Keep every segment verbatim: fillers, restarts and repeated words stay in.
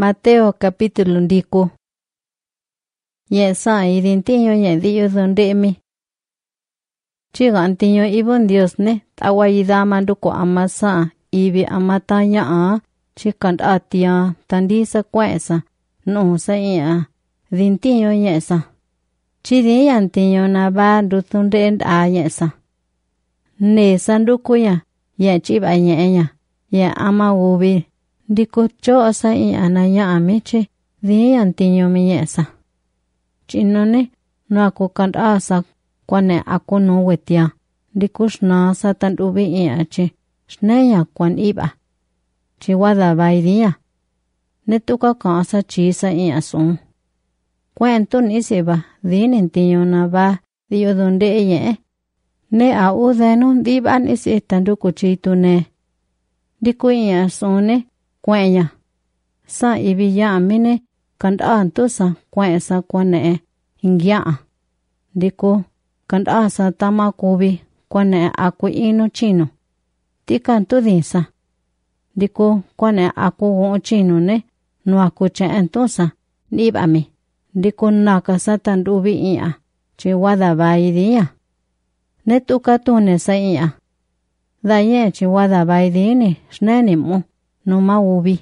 Mateo capítulo ndiku. Ye sa idin tiño ye diyo donde mi. Chigan tiño ibon Dios ne tawayida manduko amasa ibi amatanya a chikan atia tandisa kwesa no sa ia din tiño yesa. Chidi yan tiño na ba dutunde a yesa. Ne sanduko ya ye chiba ye ya ye ama ubi. Diko cho sa i anaya amiche di antiño mi yesa. Chino ne no ako kand asa kwane ako no wetia. Diko shna sa tan ubi i ache shneya kwan iba. Chiwada baidia. Netuka kansa chisa i asun. Kwentun isiba din intiño na ba diyo donde ye. Ne a udenu diban isi tanduko chitu ne. Diko i asune kwenya. Sa ibiya amine kanda antusa kwensa kwane ingya. Diko kanda sa tamakubi kwane aku ino chino. Tika antudisa. Diko kwane aku gon chino ne no aku che antusa nibami. Diko naka sa tandubi iya. Chiwada baidia. Netuka tune sa iya. Daye chiwada baidini shneni mu. No ma ubi.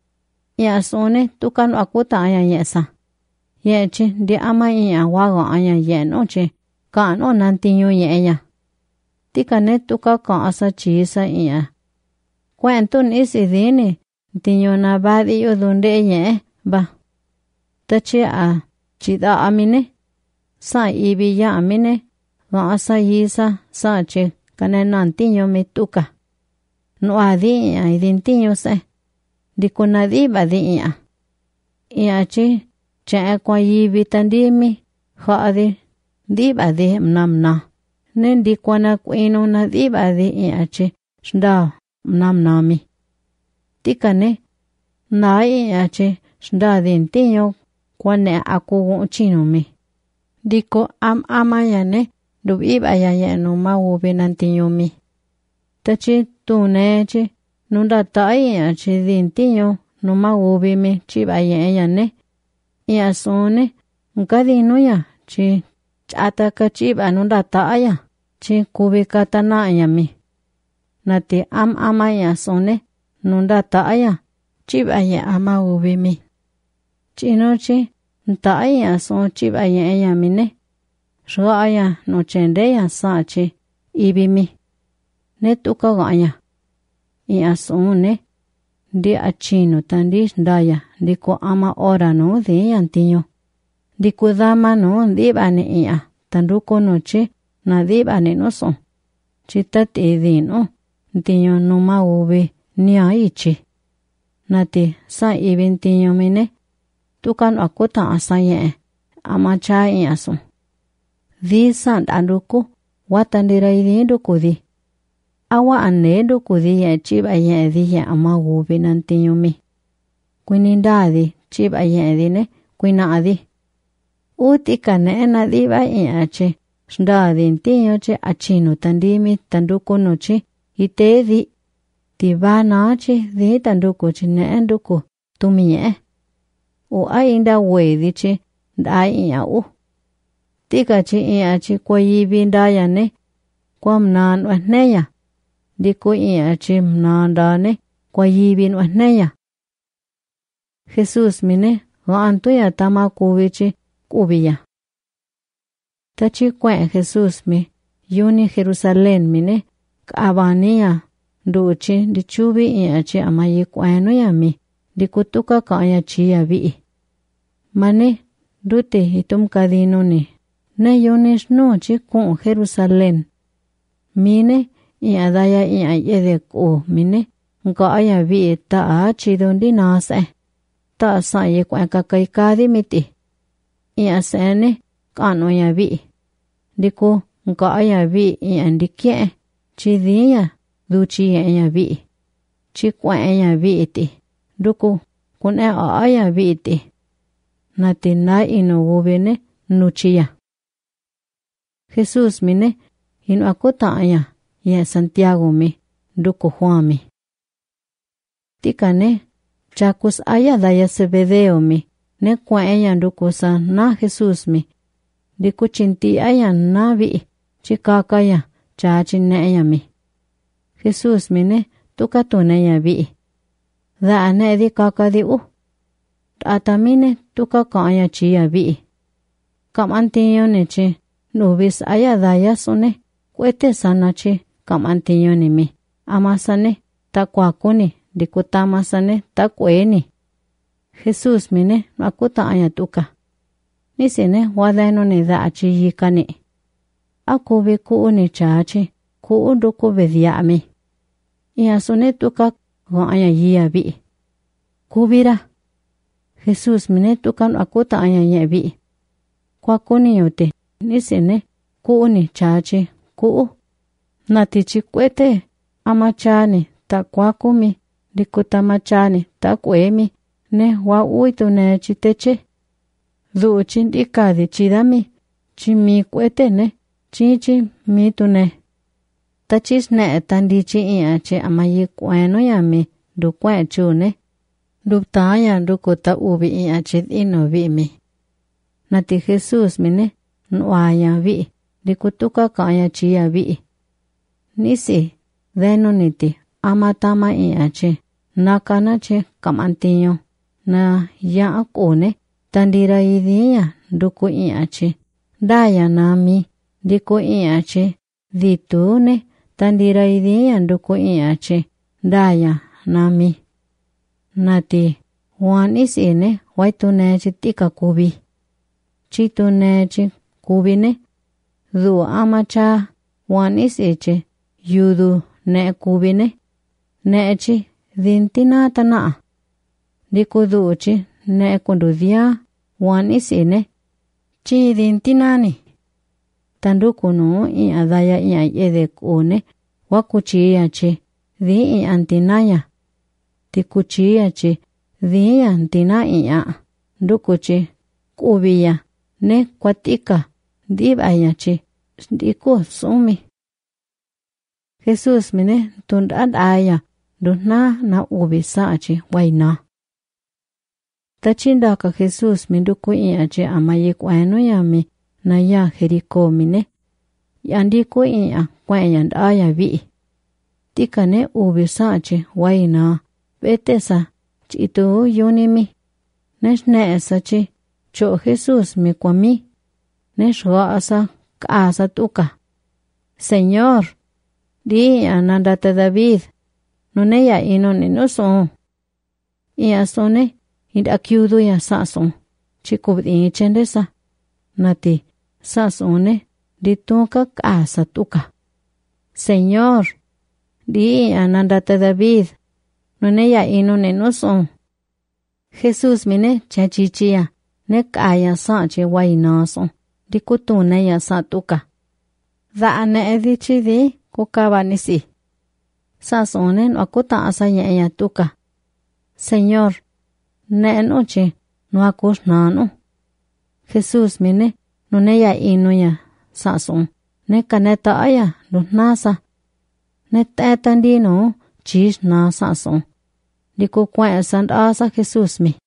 Ya sone tukan akuta aya yesa. Yechi di ama iya waga aya ye noche. Ka no nantiño ye ya. Tika ne tuka ka asa chisa iya. Kwentun isi dini. Tiño na badi yo donde ye ba. Tachi a chida amine. Sa ibi ya amine. Ga asa yisa sa che kane nantiño mi tuka. No adi ia idintiño se. Diko nadiba di ia. Ia chi che kwa yibi tandimi. Haadi diba di mnamna. Nen dikwa na kwino nadiba di ia chi shda mnamnami. Tika ne na ia chi shda dintiño kwa ne aku chino mi. Diko am amaya ne dubiba ya ya no ma ubi nantiño mi. Tachi tu neche nunda taia chi dintiño no ma ubi mi chiba ye ya ne. Ia sone nkadino ya chi chata ka chiba nunda taia chi kubi katana ya mi. Nati am ama ya sone nunda taia chiba ye ama ubi mi. Chino chi taia son chiba ye ya mi ne. Shaya no chende ya sa chi ibi mi. Netuka gaya. I asune. Di achino tandi ndaya. Diko ama ora no di antiño. Diko dama no di bane ia. Tanduko noche na di bane no son. Chitati di no. Antiño no ma ubi ni aichi. Nati sa ibi antiño mine. Tukan akuta asa ye. Ama cha i asun. Di san anduko. Watandira idi nduko di. Awa ane do kudi ya chiba ye di ya ama ubi nantiño mi. Kuinindadi chiba ye di ne kuina adi. Utika ne na diba i ache. Shdadi ntiño che achino tandimi tanduko noche ite di. Tiba na che di tanduko che ne nduko tumiye. U a inda we di che da i a u. Tika che i ache kwa yibi ndaya ne. Kwa mnan wa neya. Diko ia chim nandane kwa yibin wahneya. Jesus mine ganto ya tama kubichi kubiya. Tachi kwen Jesus mi yuni Jerusalén mine kabaniya duchi di chubi ia chi amayi kweno ya mi dikutuka kaya chi ya vi. Mane dute hitum kadino ni ne yuni shno chi kun Jerusalén. Mine i adaya i ayede ko mine nga aya vi ta a chidondi nase ta sa ye kwa ka kai ka di miti i asene kano ya vi diko nga aya vi i andike chidia duchi ya vi chi kwa ya vi ti duko kun a aya vi ti nati na ino ubene nuchia Jesus mine ino akota aya ye Santiago mi duko Juan mi. Tika ne chakus aya daya Zebedeo mi, ne kuaya ndukusa na Jesús mi. Diku chinti aya na vi, chikakaya, cha chineya mi. Jesús mi ne, tuka tuneya vi. Da ne di kaka di u. Ata mi ne, tuka kaya chiya vi. Kam antiyo ne chi, nubis aya daya sune, kuete sana chi, kam antiyo ni mi. Amasane, ta kwakuni, dikutama sane, ta kueni. Jesús mi ne, makuta aya tuka. Nisi ne, wadeno ni da chi yikani. Akubi kuu ni chachi, kuu duku bedia mi. Ia sune tuka aya yia vi. Kubira. Jesús mi ne tuka makuta aya ye vi. Kwakuni yote, nisi ne, kuu ni chachi, kuu. Natichi kuete, amachani, ta kwakumi, dikutamachani, ta kuemi, ne wa uitu ne chiteche. Du chindika di chidami, chimi kuete ne, chichi mitu ne. Tachis ne tandichi ia che amayi kueno ya mi, du kue chune. Du taya du kuta ubi ia chid ino vi mi. Nati Jesús mi ne, nuaya vi, dikutuka kaya chia vi. Nisi, deno niti, amatama ia che, nakana che kamantiyo, na ya akune, tandira idiya, duku ia che, daya nami, diku ia che, ditune, tandira idiya, duku ia che, daya nami. Nati, wan isine, waitune chitika kubi. Chitune chi kubine, du amacha, wan isiche, yudu ne kubine, ne chi dintina tana. Dikudu chi ne kundudia, wan isine, chi dintinani. Tandukunu i adaya i ayede kune, wakuchia chi, di i antinaya. Tikuchia chi, di antina iya, dukuchi, kubiya, ne kwatika, dibaya chi, diku sumi. Jesús mine tundad aya, dunna na ubi saachi waina. Tachinda ka Jesús minduku iya che amayi kweno ya mi, na ya Jeriko mine. Yandiku iya kwayand aya vi. Tika ne ubi saachi waina, betesa, chitu yunimi. Nesh ne esa chi, cho Jesús mi kwami. Nesh goasa, kaasa tuka. Señor, di anandate David, nuneya ino ni no son. Ia sone, idakiudu ya sason, chikubdi chendesa. Nati, sasone, di tuka kasa tuka. Señor, di anandate David, nuneya ino ni no son. Jesús mine chachichia, ne kaya sachi wainason, di kutune ya sa tuka. Da ane edichi di, kukaba nisi. Sasonen akuta asa ya tuka. Señor, ne noche no akus nano. Jesús mine no ne ya ino ya sason. Ne kaneta aya no nasa. Ne tetandino chis na sason. Diku kwa sand asa Jesús mi.